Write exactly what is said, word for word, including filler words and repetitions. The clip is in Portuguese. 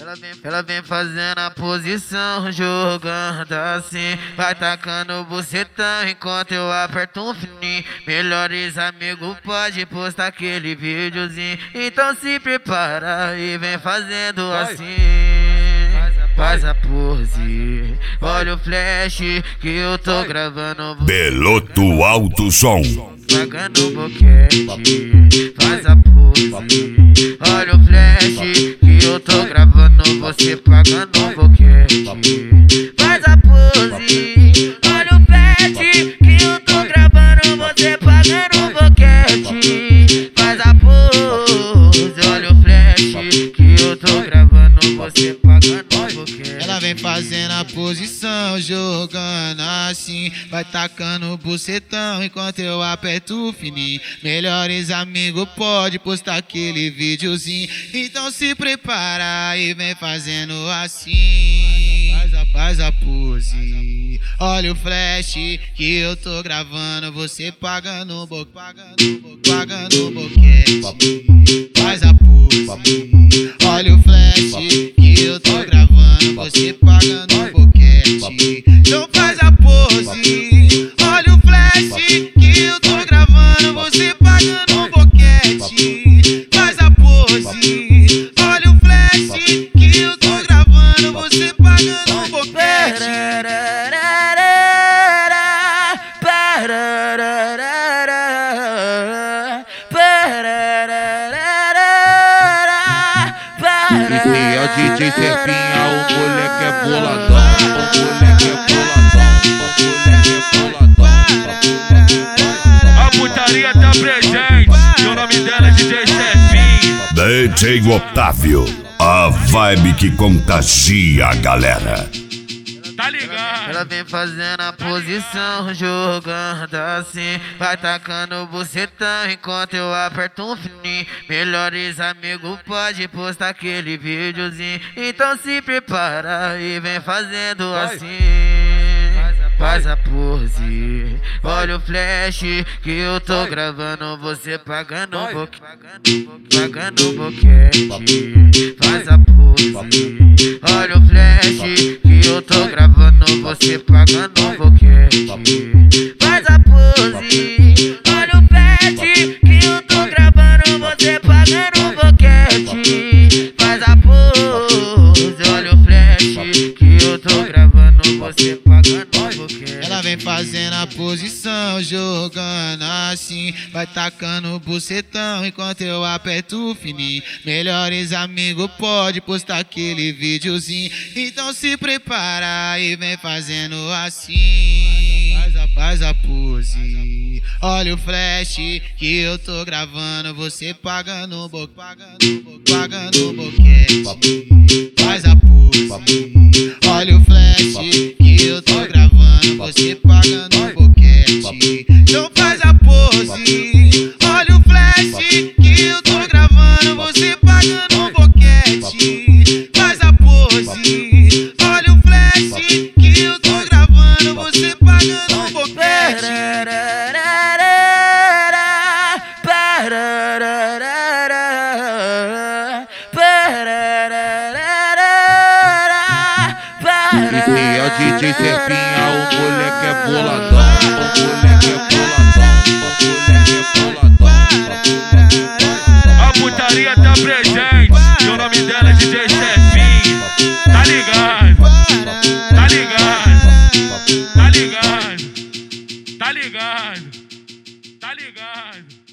Ela vem, ela vem fazendo a posição, jogando assim, vai tacando bucetão enquanto eu aperto um fininho. Melhores amigos pode postar aquele videozinho, então se prepara e vem fazendo assim. Faz a pose, olha o flash que eu tô gravando. Beloto Alto Som. Pagando boquete, faz a pose, olha o flash que eu tô gravando. Você pagando boquete, faz a pose, olha o flash que eu tô gravando. Você pagando boquete, faz a pose, olha o flash que eu tô gravando. Você pagando boquete. Ela vem fazendo a posição, jogando assim, vai tacando bucetão enquanto eu aperto o fininho. Melhores amigos pode postar aquele videozinho, então se prepara e vem fazendo assim. Faz a, faz a pose, olha o flash que eu tô gravando. Você pagando bo, pagando bo, pagando boquete. Faz a pose, olha o flash que eu tô gravando. Você pagando boquete. Então faz a pose, olha o flash que eu tô gravando. Você pagando boquete. Faz a pose, olha o flash que eu tô gravando. Você pagando boquete. Esse é o D J Serpinha, o moleque é boladão, o moleque é boladão, o moleque é boladão. A putaria tá presente, e o nome dela é D J Serpinha. D J Otávio, a vibe que contagia a galera. Tá ligado? Ela vem fazendo a posição, jogando assim, vai tacando bucetão enquanto eu aperto um fininho. Melhores amigos pode postar aquele videozinho, então se prepara e vem fazendo assim. Faz a pose, olha o flash que eu tô gravando. Você pagando boquete, pagando boquete. Faz a pose, olha o flash que eu tô gravando. Você pagando boquete. Faz a pose, olha o flash que eu tô gravando. Você pagando boquete. Faz a pose, olha o flash que eu tô gravando. Você pagando boquete. Ela vem fazendo a posição, jogando assim, vai tacando bucetão enquanto eu aperto o fininho. Melhores amigos pode postar aquele videozinho, então se prepara e vem fazendo assim. Faz a, faz a pose, olha o flash que eu tô gravando. Você pagando bo, pagando bo, pagando boquete. Faz a pose, olha o flash que eu tô gravando. Você pagando boquete. Então faz a pose, olha o flash que eu tô gravando. Você pagando boquete. Faz a pose, olha o flash que eu tô gravando. Você pagando boquete. Esse é o D J Serpinha, o moleque é boladão, o moleque é boladão, o moleque é boladão. A putaria tá presente, e o nome dela é D J Serpinha. Tá ligado? Tá ligado? Tá ligado? Tá ligado? Tá ligado?